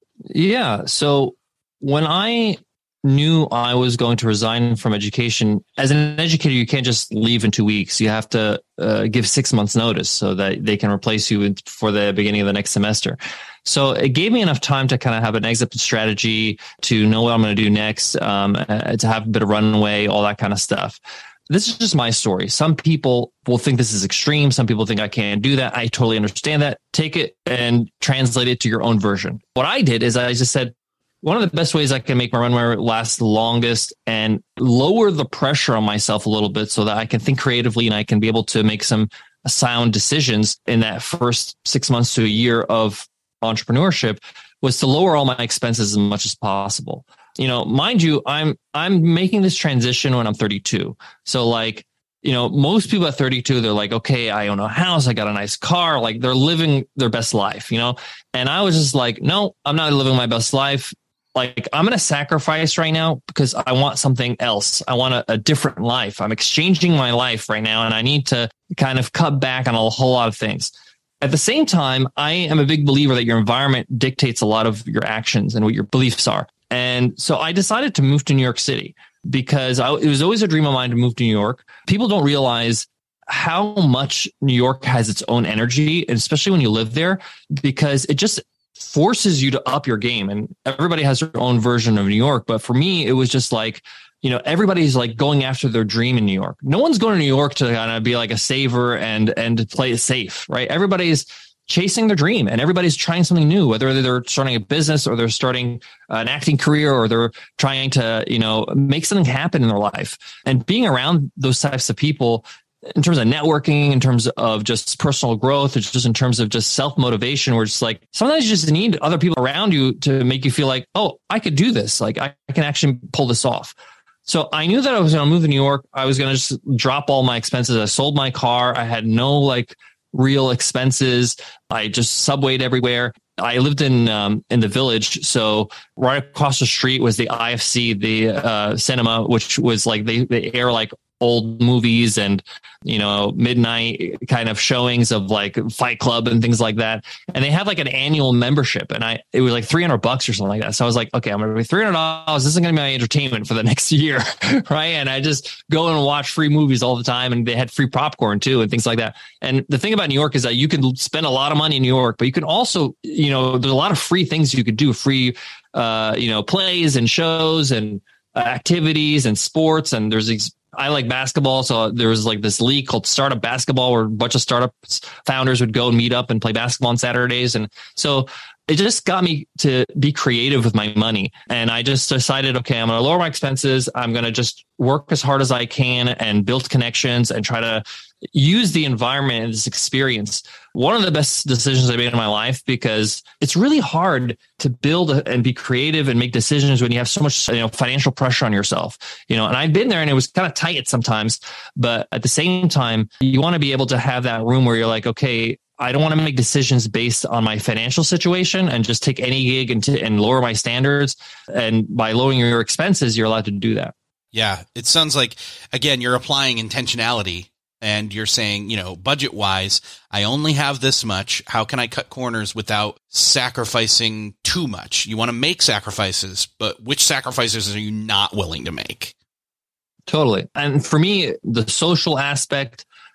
Yeah. So when I knew I was going to resign from education, as an educator, you can't just leave in two weeks. You have to uh, give six months notice so that they can replace you for the beginning of the next semester. So it gave me enough time to kind of have an exit strategy, to know what I'm going to do next, um, to have a bit of runway, all that kind of stuff. This is just my story. Some people will think this is extreme. Some people think I can't do that. I totally understand that. Take it and translate it to your own version. What I did is I just said, one of the best ways I can make my runway last the longest and lower the pressure on myself a little bit so that I can think creatively and I can be able to make some sound decisions in that first six months to a year of entrepreneurship was to lower all my expenses as much as possible. You know, mind you, I'm I'm making this transition when I'm thirty-two. So like, you know, most people at thirty-two, they're like, okay, I own a house, I got a nice car, like they're living their best life, you know? And I was just like, no, I'm not living my best life. Like, I'm going to sacrifice right now because I want something else. I want a, a different life. I'm exchanging my life right now, and I need to kind of cut back on a whole lot of things. At the same time, I am a big believer that your environment dictates a lot of your actions and what your beliefs are. And so I decided to move to New York City because I, it was always a dream of mine to move to New York. People don't realize how much New York has its own energy, and especially when you live there, because it just forces you to up your game. And everybody has their own version of New York. But for me, it was just like, you know, everybody's like going after their dream in New York. No one's going to New York to kind of be like a saver and and to play it safe, right? Everybody's chasing their dream and everybody's trying something new, whether they're starting a business or they're starting an acting career or they're trying to, you know, make something happen in their life. And being around those types of people in terms of networking, in terms of just personal growth, it's just in terms of just self-motivation, where it's like, sometimes you just need other people around you to make you feel like, oh, I could do this. Like I, I can actually pull this off. So I knew that I was going to move to New York. I was going to just drop all my expenses. I sold my car. I had no like real expenses. I just subwayed everywhere. I lived in um, in the Village, so right across the street was the I F C, the uh, cinema, which was like they they air like old movies and, you know, midnight kind of showings of like Fight Club and things like that. And they had like an annual membership, and I, it was like three hundred bucks or something like that. So I was like, okay, I'm going to be three hundred dollars. This is going to be my entertainment for the next year. Right. And I just go and watch free movies all the time. And they had free popcorn too, and things like that. And the thing about New York is that you can spend a lot of money in New York, but you can also, you know, there's a lot of free things you could do, free, uh, you know, plays and shows and uh, activities and sports. And there's these, I like basketball. So there was like this league called Startup Basketball where a bunch of startups founders would go and meet up and play basketball on Saturdays. And so it just got me to be creative with my money. And I just decided, okay, I'm going to lower my expenses. I'm going to just work as hard as I can and build connections and try to use the environment and this experience. One of the best decisions I made in my life, because it's really hard to build and be creative and make decisions when you have so much, you know, financial pressure on yourself, you know, and I've been there and it was kind of tight sometimes, but at the same time, you want to be able to have that room where you're like, okay, I don't want to make decisions based on my financial situation and just take any gig and, t- and lower my standards. And by lowering your expenses, you're allowed to do that. Yeah. It sounds like, again, you're applying intentionality. And you're saying, you know, budget wise, I only have this much. How can I cut corners without sacrificing too much? You want to make sacrifices, but which sacrifices are you not willing to make? Totally. And for me, the social aspect,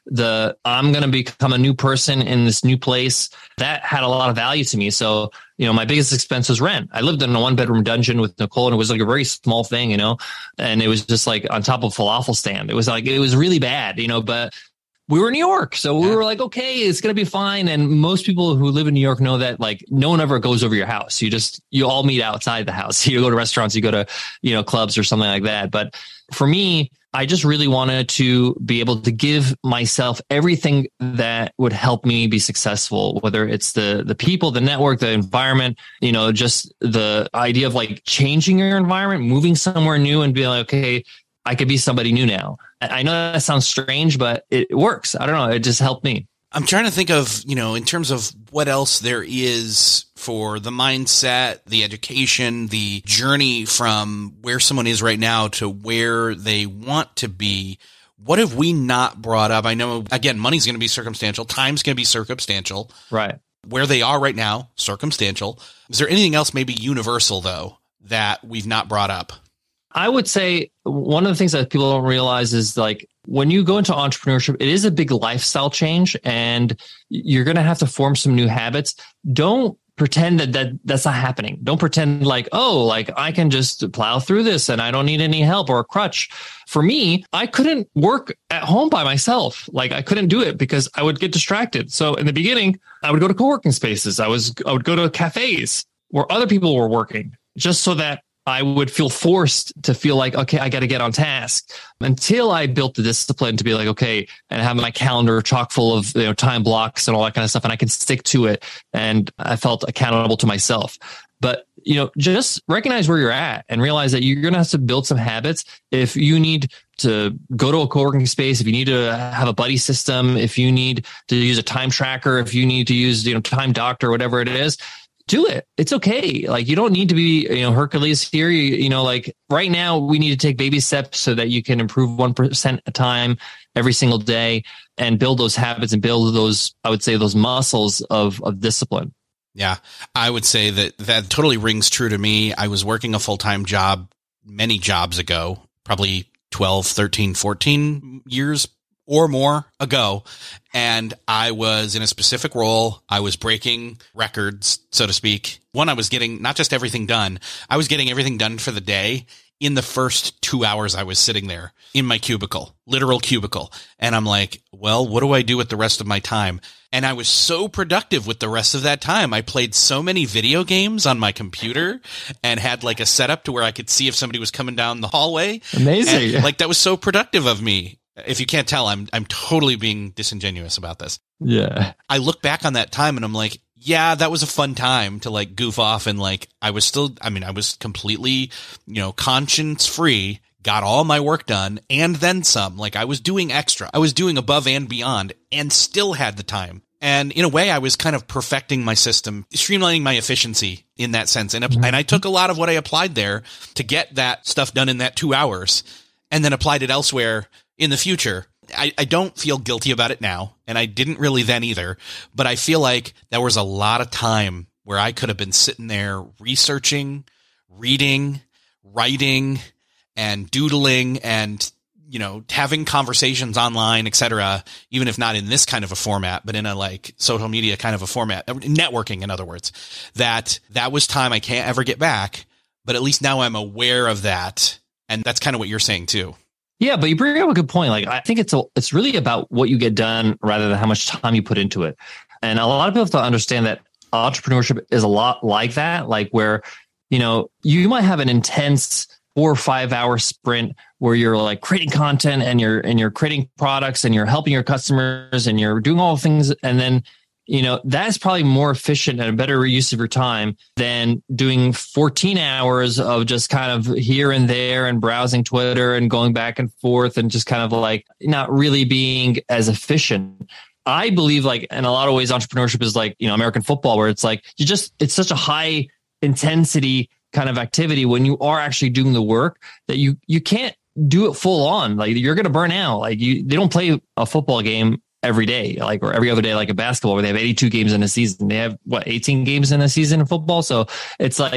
the I'm going to become a new person in this new place, that had a lot of value to me. So, you know, my biggest expense was rent. I lived in a one bedroom dungeon with Nicole, and it was like a very small thing, you know, and it was just like on top of a falafel stand. It was like, it was really bad, you know, but we were in New York. So we were like, okay, it's going to be fine. And most people who live in New York know that like no one ever goes over your house. You just, you all meet outside the house. You go to restaurants, you go to, you know, clubs or something like that. But for me, I just really wanted to be able to give myself everything that would help me be successful, whether it's the the people, the network, the environment, you know, just the idea of like changing your environment, moving somewhere new and being like, okay, I could be somebody new now. I know that sounds strange, but it works. I don't know. It just helped me. I'm trying to think of, you know, in terms of what else there is for the mindset, the education, the journey from where someone is right now to where they want to be. What have we not brought up? I know, again, money's going to be circumstantial. Time's going to be circumstantial. Right. Where they are right now, circumstantial. Is there anything else maybe universal, though, that we've not brought up? I would say one of the things that people don't realize is like when you go into entrepreneurship, it is a big lifestyle change and you're going to have to form some new habits. Don't pretend that, that that's not happening. Don't pretend like, oh, like I can just plow through this and I don't need any help or a crutch. For me, I couldn't work at home by myself. Like I couldn't do it because I would get distracted. So in the beginning, I would go to co-working spaces. I was, I would go to cafes where other people were working just so that I would feel forced to feel like, okay, I got to get on task until I built the discipline to be like, okay, and have my calendar chock full of, you know, time blocks and all that kind of stuff. And I can stick to it. And I felt accountable to myself. But, you know, just recognize where you're at and realize that you're going to have to build some habits. If you need to go to a co-working space, if you need to have a buddy system, if you need to use a time tracker, if you need to use, you know, Time Doctor, whatever it is, do it. It's okay. Like you don't need to be, you know, Hercules here. You, you know, like right now we need to take baby steps so that you can improve one percent a time every single day and build those habits and build those, I would say those muscles of, of discipline. Yeah, I would say that that totally rings true to me. I was working a full-time job many jobs ago, probably twelve, thirteen, fourteen years or more ago. And I was in a specific role. I was breaking records, so to speak. One, I was getting not just everything done. I was getting everything done for the day in the first two hours I was sitting there in my cubicle, literal cubicle. And I'm like, well, what do I do with the rest of my time? And I was so productive with the rest of that time. I played so many video games on my computer and had like a setup to where I could see if somebody was coming down the hallway. Amazing. And, like that was so productive of me. If you can't tell, I'm I'm totally being disingenuous about this. Yeah. I look back on that time and I'm like, yeah, that was a fun time to like goof off. And like, I was still, I mean, I was completely, you know, conscience free, got all my work done and then some. Like I was doing extra. I was doing above and beyond and still had the time. And in a way, I was kind of perfecting my system, streamlining my efficiency in that sense. And, mm-hmm. and I took a lot of what I applied there to get that stuff done in that two hours and then applied it elsewhere in the future. I, I don't feel guilty about it now, and I didn't really then either, but I feel like there was a lot of time where I could have been sitting there researching, reading, writing, and doodling and, you know, having conversations online, et cetera, even if not in this kind of a format, but in a like social media kind of a format, networking, in other words, that that was time I can't ever get back, but at least now I'm aware of that. And that's kind of what you're saying too. Yeah, but you bring up a good point. Like, I think it's a, it's really about what you get done rather than how much time you put into it. And a lot of people have to understand that entrepreneurship is a lot like that, like where, you know, you might have an intense four or five hour sprint where you're like creating content and you're, and you're creating products and you're helping your customers and you're doing all the things. And then, you know, that's probably more efficient and a better use of your time than doing fourteen hours of just kind of here and there and browsing Twitter and going back and forth and just kind of like not really being as efficient. I believe like in a lot of ways, entrepreneurship is like, you know, American football, where it's like you just it's such a high intensity kind of activity when you are actually doing the work that you you can't do it full on. Like you're going to burn out. Like you they don't play a football game every day, like, or every other day, like a basketball where they have eighty-two games in a season. They have what, eighteen games in a season in football. So it's like,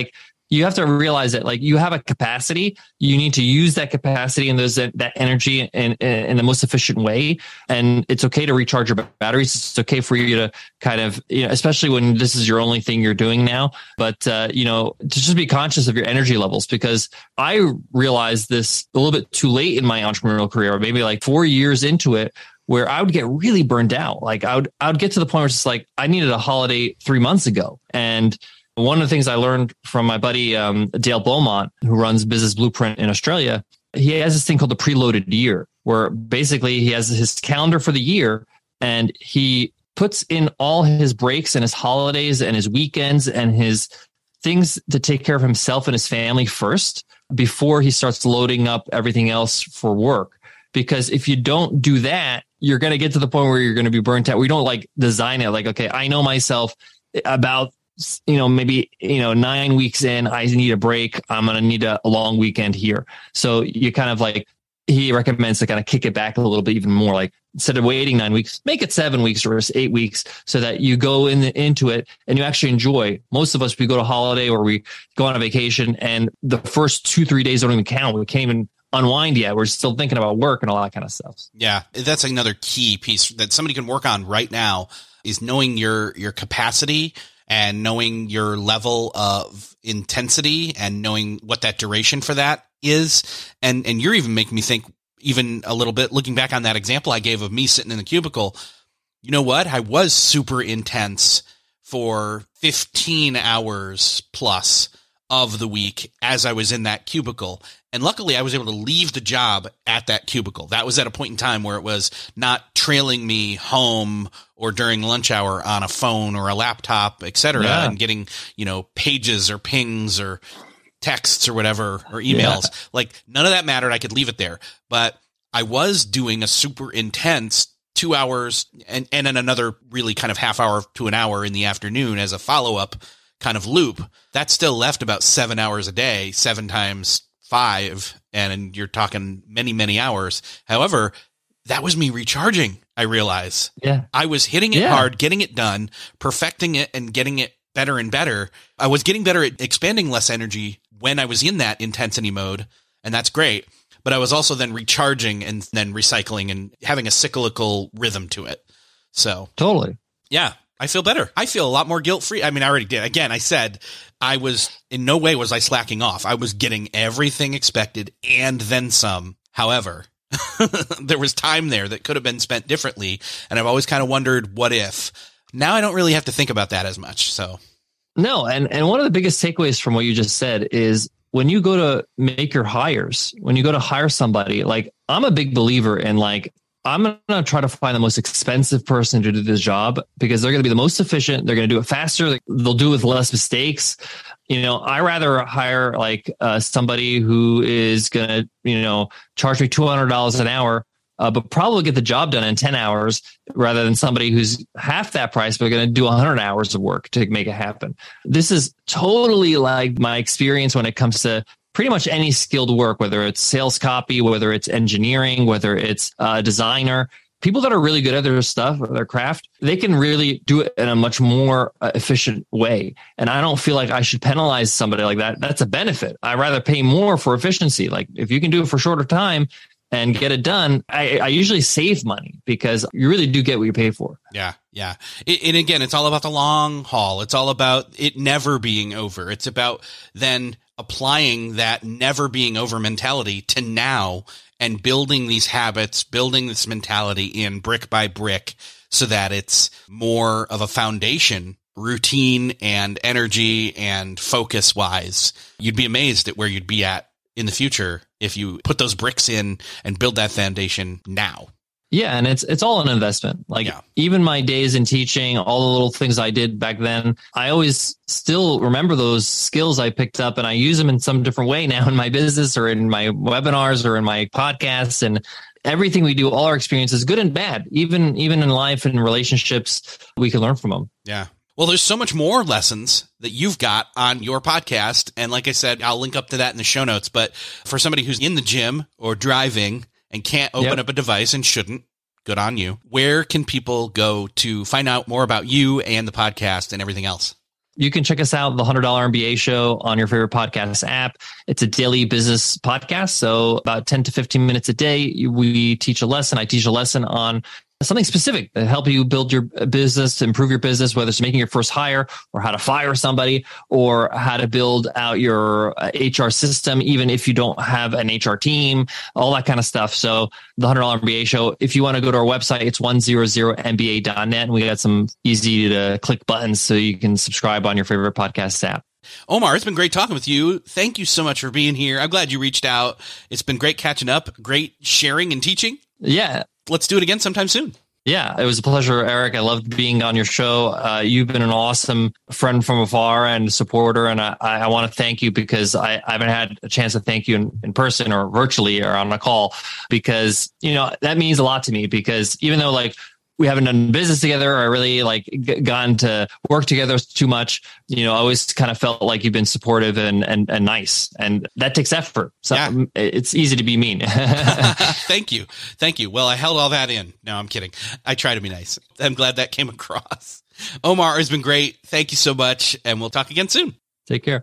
you have to realize that like you have a capacity, you need to use that capacity and those that energy in, in, in the most efficient way. And it's okay to recharge your batteries. It's okay for you to kind of, you know, especially when this is your only thing you're doing now. But, uh, you know, to just be conscious of your energy levels, because I realized this a little bit too late in my entrepreneurial career, or maybe like four years into it, where I would get really burned out. Like I would, I would get to the point where it's just like, I needed a holiday three months ago. And one of the things I learned from my buddy, um, Dale Beaumont, who runs Business Blueprint in Australia, he has this thing called the preloaded year, where basically he has his calendar for the year and he puts in all his breaks and his holidays and his weekends and his things to take care of himself and his family first before he starts loading up everything else for work. Because if you don't do that, you're going to get to the point where you're going to be burnt out. We don't like design it like, okay, I know myself about, you know, maybe, you know, nine weeks in, I need a break. I'm going to need a, a long weekend here. So you kind of like, he recommends to kind of kick it back a little bit even more. Like instead of waiting nine weeks, make it seven weeks or eight weeks so that you go in the, into it and you actually enjoy. Most of us, we go to holiday or we go on a vacation and the first two, three days don't even count. We can't even unwind yet. We're still thinking about work and all that kind of stuff. Yeah. That's another key piece that somebody can work on right now is knowing your, your capacity and knowing your level of intensity and knowing what that duration for that is. And, and you're even making me think even a little bit, looking back on that example I gave of me sitting in the cubicle, you know what? I was super intense for fifteen hours plus of the week as I was in that cubicle. And luckily I was able to leave the job at that cubicle. That was at a point in time where it was not trailing me home or during lunch hour on a phone or a laptop, et cetera, yeah. and getting, you know, pages or pings or texts or whatever, or emails. Yeah. Like none of that mattered. I could leave it there, but I was doing a super intense two hours and, and then another really kind of half hour to an hour in the afternoon as a follow-up kind of loop. That still left about seven hours a day, seven times five. And you're talking many, many hours. However, that was me recharging. I realize yeah. I was hitting it yeah. hard, getting it done, perfecting it and getting it better and better. I was getting better at expanding less energy when I was in that intensity mode. And that's great. But I was also then recharging and then recycling and having a cyclical rhythm to it. So totally. Yeah. I feel better. I feel a lot more guilt-free. I mean, I already did. Again, I said I was in no way was I slacking off. I was getting everything expected and then some. However, there was time there that could have been spent differently. And I've always kind of wondered, what if? Now I don't really have to think about that as much. So no. And, and one of the biggest takeaways from what you just said is when you go to make your hires, when you go to hire somebody, like I'm a big believer in like, I'm going to try to find the most expensive person to do this job because they're going to be the most efficient. They're going to do it faster. They'll do it with less mistakes. You know, I rather hire like uh, somebody who is going to, you know, charge me two hundred dollars an hour, uh, but probably get the job done in ten hours rather than somebody who's half that price, but going to do one hundred hours of work to make it happen. This is totally like my experience when it comes to pretty much any skilled work, whether it's sales copy, whether it's engineering, whether it's a designer. People that are really good at their stuff, or their craft, they can really do it in a much more uh, efficient way. And I don't feel like I should penalize somebody like that. That's a benefit. I'd rather pay more for efficiency. Like if you can do it for shorter time and get it done, I, I usually save money because you really do get what you pay for. Yeah. Yeah. It, and again, it's all about the long haul. It's all about it never being over. It's about then applying that never being over mentality to now and building these habits, building this mentality in brick by brick so that it's more of a foundation, routine and energy and focus wise. You'd be amazed at where you'd be at in the future if you put those bricks in and build that foundation now. Yeah. And it's, it's all an investment. Like yeah. even my days in teaching, all the little things I did back then, I always still remember those skills I picked up and I use them in some different way now in my business or in my webinars or in my podcasts and everything we do, all our experiences, good and bad, even, even in life and relationships, we can learn from them. Yeah. Well, there's so much more lessons that you've got on your podcast. And like I said, I'll link up to that in the show notes. But for somebody who's in the gym or driving and can't open yep. up a device and shouldn't, good on you. Where can people go to find out more about you and the podcast and everything else? You can check us out, the one hundred dollar M B A Show, on your favorite podcast app. It's a daily business podcast. So about ten to fifteen minutes a day, we teach a lesson. I teach a lesson on something specific to help you build your business, to improve your business, whether it's making your first hire or how to fire somebody or how to build out your H R system, even if you don't have an H R team, all that kind of stuff. So the one hundred dollar M B A Show, if you want to go to our website, it's one hundred M B A dot net. And we got some easy to click buttons so you can subscribe on your favorite podcast app. Omar, it's been great talking with you. Thank you so much for being here. I'm glad you reached out. It's been great catching up, great sharing and teaching. Yeah. Let's do it again sometime soon. Yeah, it was a pleasure, Eric. I loved being on your show. Uh, you've been an awesome friend from afar and supporter. And I, I want to thank you because I, I haven't had a chance to thank you in, in person or virtually or on a call, because, you know, that means a lot to me, because even though like we haven't done business together or really like g- gotten to work together too much, you know, I always kind of felt like you've been supportive and, and, and nice, and that takes effort. So yeah. It's easy to be mean. Thank you. Thank you. Well, I held all that in. No, I'm kidding. I try to be nice. I'm glad that came across. Omar, has been great. Thank you so much. And we'll talk again soon. Take care.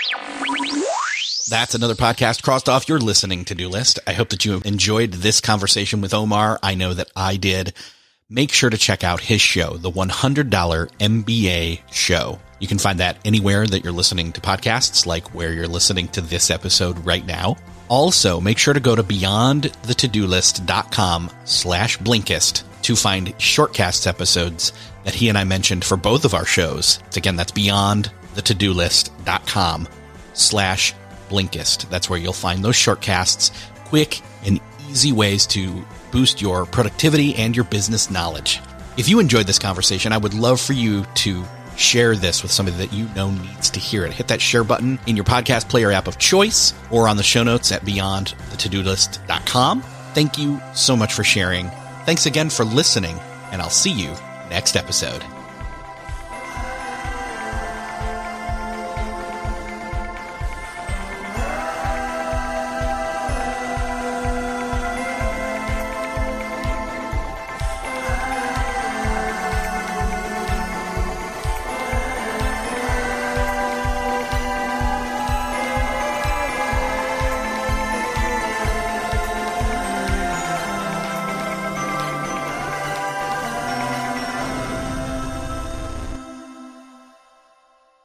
That's another podcast crossed off your listening to-do list. I hope that you enjoyed this conversation with Omar. I know that I did. Make sure to check out his show, the one hundred dollar M B A Show. You can find that anywhere that you're listening to podcasts, like where you're listening to this episode right now. Also, make sure to go to beyond the to do list dot com slash Blinkist to find shortcasts episodes that he and I mentioned for both of our shows. Again, that's beyond the to do list dot com slash Blinkist. That's where you'll find those shortcasts, quick and easy ways to boost your productivity and your business knowledge. If you enjoyed this conversation, I would love for you to share this with somebody that you know needs to hear it. Hit that share button in your podcast player app of choice or on the show notes at beyond the to do list dot com. Thank you so much for sharing. Thanks again for listening, and I'll see you next episode.